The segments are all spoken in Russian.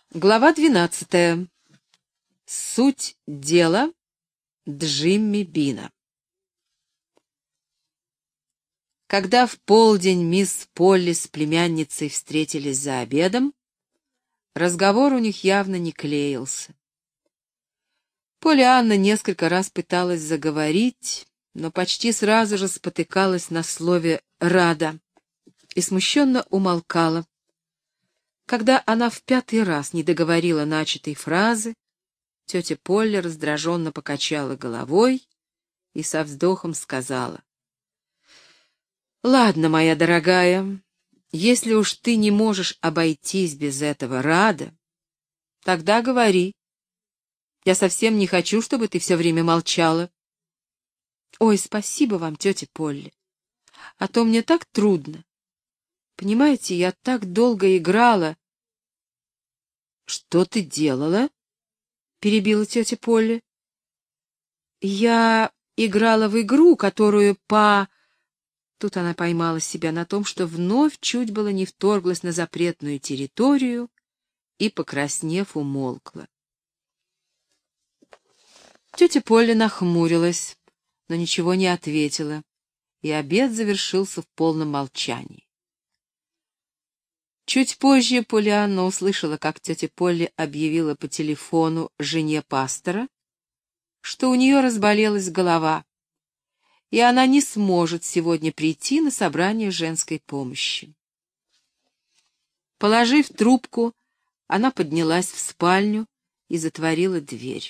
Глава 12. Суть дела Джимми Бина. Когда в полдень мисс Полли с племянницей встретились за обедом, разговор у них явно не клеился. Поллианна несколько раз пыталась заговорить, но почти сразу же спотыкалась на слове «рада» и смущенно умолкала. Когда она в 5-й раз не договорила начатой фразы, тетя Полли раздраженно покачала головой и со вздохом сказала: «Ладно, моя дорогая, если уж ты не можешь обойтись без этого рада, тогда говори. Я совсем не хочу, чтобы ты все время молчала». «Ой, спасибо вам, тетя Полли, а то мне так трудно. Понимаете, я так долго играла». «Что ты делала?» — перебила тетя Полли. «Я играла в игру, которую Тут она поймала себя на том, что вновь чуть было не вторглась на запретную территорию и, покраснев, умолкла. Тетя Полли нахмурилась, но ничего не ответила, и обед завершился в полном молчании. Чуть позже Поллианна услышала, как тетя Полли объявила по телефону жене пастора, что у нее разболелась голова, и она не сможет сегодня прийти на собрание женской помощи. Положив трубку, она поднялась в спальню и затворила дверь.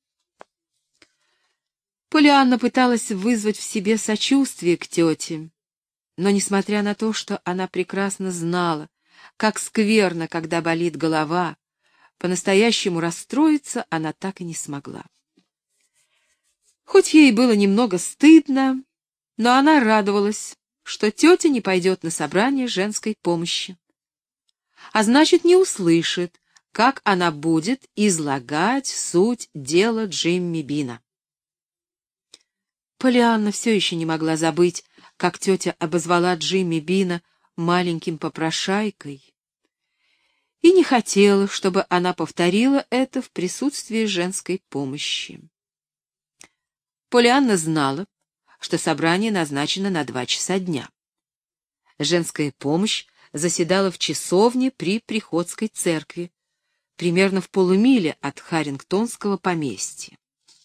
Поллианна пыталась вызвать в себе сочувствие к тете, но, несмотря на то, что она прекрасно знала, как скверно, когда болит голова, по-настоящему расстроиться она так и не смогла. Хоть ей было немного стыдно, но она радовалась, что тетя не пойдет на собрание женской помощи, а значит, не услышит, как она будет излагать суть дела Джимми Бина. Поллианна все еще не могла забыть, как тетя обозвала Джимми Бина маленьким попрошайкой, и не хотела, чтобы она повторила это в присутствии женской помощи. Поллианна знала, что собрание назначено на 2 часа дня. Женская помощь заседала в часовне при Приходской церкви, примерно в полумиле от Харрингтонского поместья.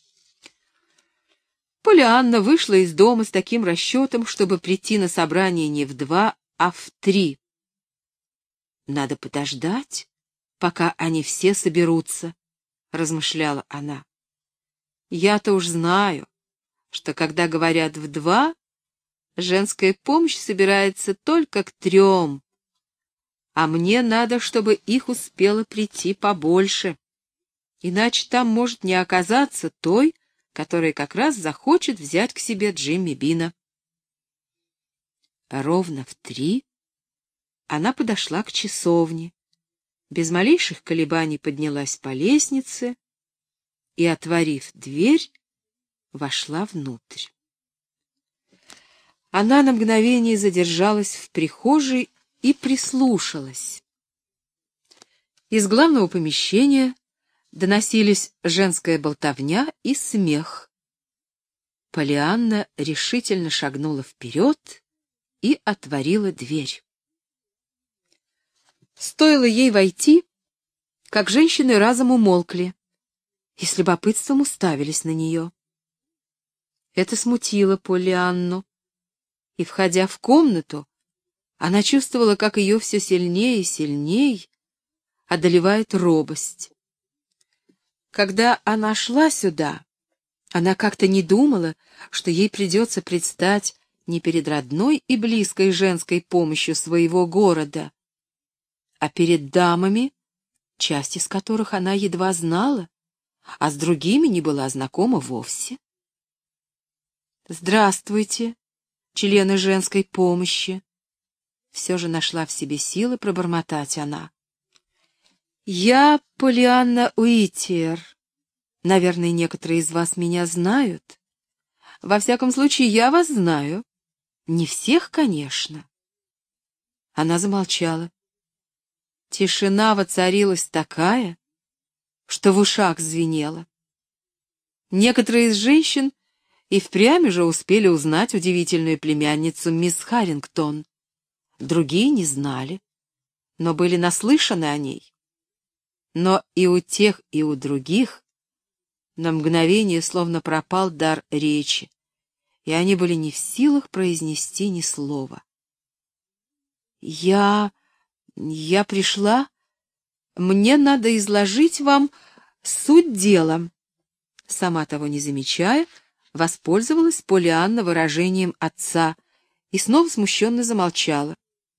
Поллианна вышла из дома с таким расчетом, чтобы прийти на собрание не в 2, а в 3. «Надо подождать, пока они все соберутся», — размышляла она. «Я-то уж знаю, что когда говорят в 2, женская помощь собирается только к 3, а мне надо, чтобы их успело прийти побольше, иначе там может не оказаться той, которая как раз захочет взять к себе Джимми Бина». Ровно в 3 она подошла к часовне, без малейших колебаний поднялась по лестнице и, отворив дверь, вошла внутрь. Она на мгновение задержалась в прихожей и прислушалась. Из главного помещения доносились женская болтовня и смех. Поллианна решительно шагнула вперед и отворила дверь. Стоило ей войти, как женщины разом умолкли и с любопытством уставились на нее. Это смутило Поллианну, и, входя в комнату, она чувствовала, как ее все сильнее и сильнее одолевает робость. Когда она шла сюда, она как-то не думала, что ей придется предстать не перед родной и близкой женской помощью своего города, а перед дамами, часть из которых она едва знала, а с другими не была знакома вовсе. «Здравствуйте, члены женской помощи!» Все же нашла в себе силы пробормотать она. «Я Поллианна Уитиер. Наверное, некоторые из вас меня знают. Во всяком случае, я вас знаю. Не всех, конечно». Она замолчала. Тишина воцарилась такая, что в ушах звенело. Некоторые из женщин и впрямь уже успели узнать удивительную племянницу мисс Харрингтон. Другие не знали, но были наслышаны о ней. Но и у тех, и у других на мгновение словно пропал дар речи, и они были не в силах произнести ни слова. Я пришла, мне надо изложить вам суть дела». Сама того не замечая, воспользовалась Поллианна выражением отца и снова смущенно замолчала.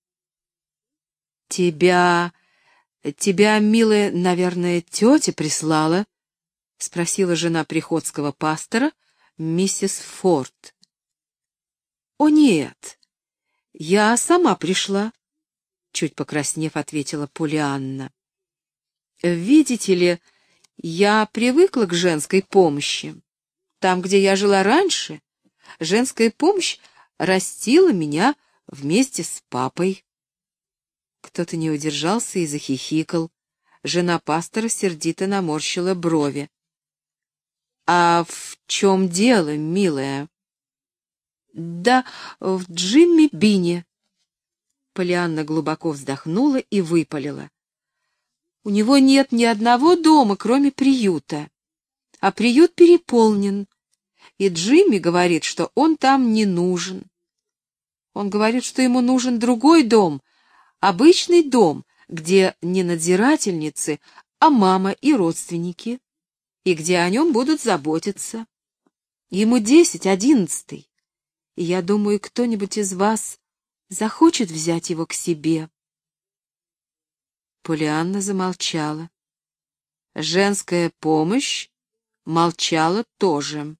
«Тебя, милая, наверное, тетя прислала?» — спросила жена приходского пастора, миссис Форд. «О, нет, я сама пришла», — чуть покраснев, ответила Поллианна. «Видите ли, я привыкла к женской помощи. Там, где я жила раньше, женская помощь растила меня вместе с папой». Кто-то не удержался и захихикал. Жена пастора сердито наморщила брови. «А в чем дело, милая?» «Да в Джимми Бине». Поллианна глубоко вздохнула и выпалила. «У него нет ни одного дома, кроме приюта, а приют переполнен, и Джимми говорит, что он там не нужен. Он говорит, что ему нужен другой дом, обычный дом, где не надзирательницы, а мама и родственники, и где о нем будут заботиться. Ему 10, 11, и я думаю, кто-нибудь из вас захочет взять его к себе». Поллианна замолчала. Женская помощь молчала тоже.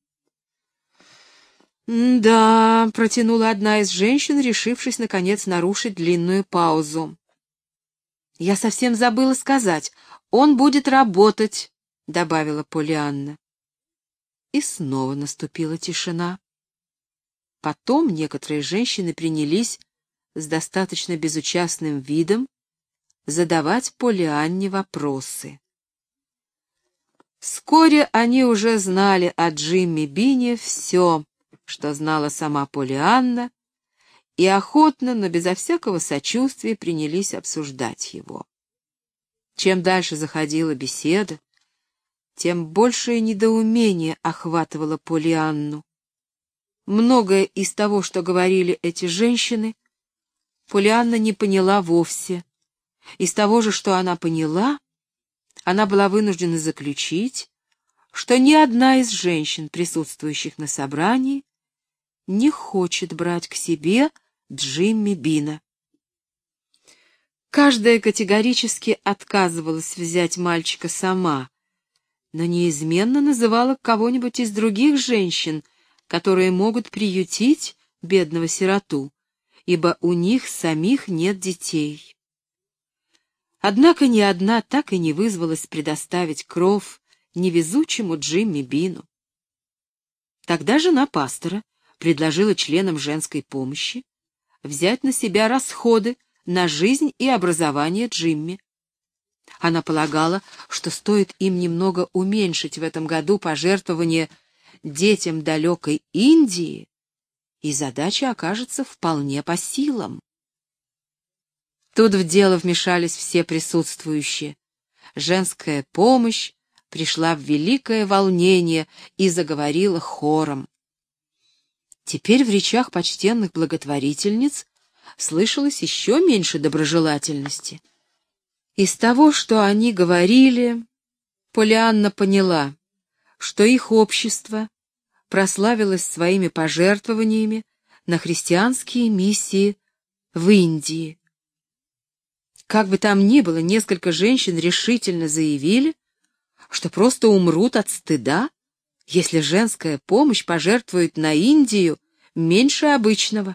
«Да», — протянула одна из женщин, решившись, наконец, нарушить длинную паузу. «Я совсем забыла сказать, он будет работать», — добавила Поллианна. И снова наступила тишина. Потом некоторые женщины принялись с достаточно безучастным видом задавать Поллианне вопросы. Вскоре они уже знали о Джимми Бине все, что знала сама Поллианна, и охотно, но безо всякого сочувствия принялись обсуждать его. Чем дальше заходила беседа, тем большее недоумение охватывало Поллианну. Многое из того, что говорили эти женщины, Поллианна не поняла вовсе. Из того же, что она поняла, она была вынуждена заключить, что ни одна из женщин, присутствующих на собрании, не хочет брать к себе Джимми Бина. Каждая категорически отказывалась взять мальчика сама, но неизменно называла кого-нибудь из других женщин, которые могут приютить бедного сироту, ибо у них самих нет детей. Однако ни одна так и не вызвалась предоставить кров невезучему Джимми Бину. Тогда жена пастора предложила членам женской помощи взять на себя расходы на жизнь и образование Джимми. Она полагала, что стоит им немного уменьшить в этом году пожертвования детям далекой Индии, и задача окажется вполне по силам. Тут в дело вмешались все присутствующие. Женская помощь пришла в великое волнение и заговорила хором. Теперь в речах почтенных благотворительниц слышалось еще меньше доброжелательности. Из того, что они говорили, Поллианна поняла, что их общество прославилось своими пожертвованиями на христианские миссии в Индии. Как бы там ни было, несколько женщин решительно заявили, что просто умрут от стыда, если женская помощь пожертвует на Индию меньше обычного.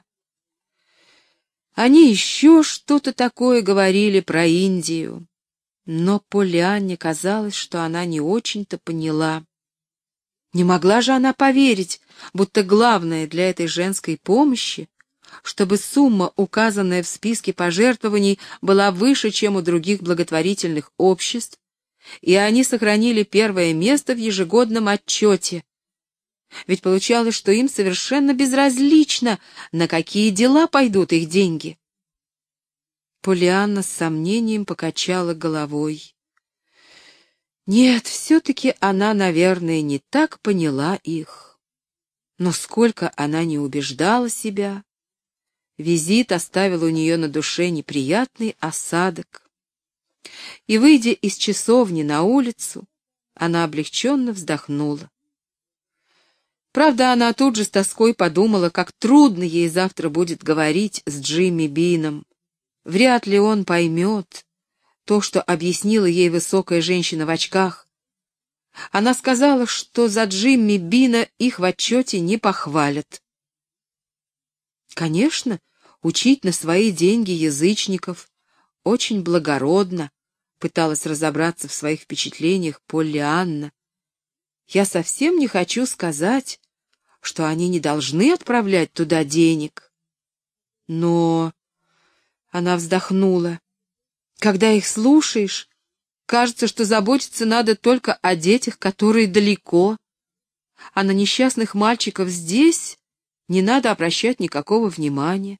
Они еще что-то такое говорили про Индию, но Поллианне казалось, что она не очень-то поняла. Не могла же она поверить, будто главное для этой женской помощи чтобы сумма, указанная в списке пожертвований, была выше, чем у других благотворительных обществ, и они сохранили первое место в ежегодном отчете. Ведь получалось, что им совершенно безразлично, на какие дела пойдут их деньги. Поллианна с сомнением покачала головой. Нет, все-таки она, наверное, не так поняла их. Но сколько она не убеждала себя, визит оставил у нее на душе неприятный осадок. И, выйдя из часовни на улицу, она облегченно вздохнула. Правда, она тут же с тоской подумала, как трудно ей завтра будет говорить с Джимми Бином. Вряд ли он поймет то, что объяснила ей высокая женщина в очках. Она сказала, что за Джимми Бина их в отчете не похвалят. Конечно, учить на свои деньги язычников очень благородно, пыталась разобраться в своих впечатлениях Поллианна. Я совсем не хочу сказать, что они не должны отправлять туда денег. Но... Она вздохнула. Когда их слушаешь, кажется, что заботиться надо только о детях, которые далеко, а на несчастных мальчиков здесь не надо обращать никакого внимания.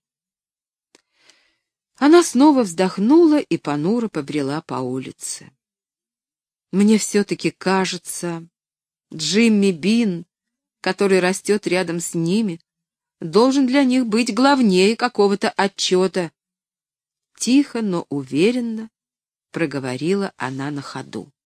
Она снова вздохнула и понуро побрела по улице. Мне все-таки кажется, Джимми Бин, который растет рядом с ними, должен для них быть главнее какого-то отчета. Тихо, но уверенно проговорила она на ходу.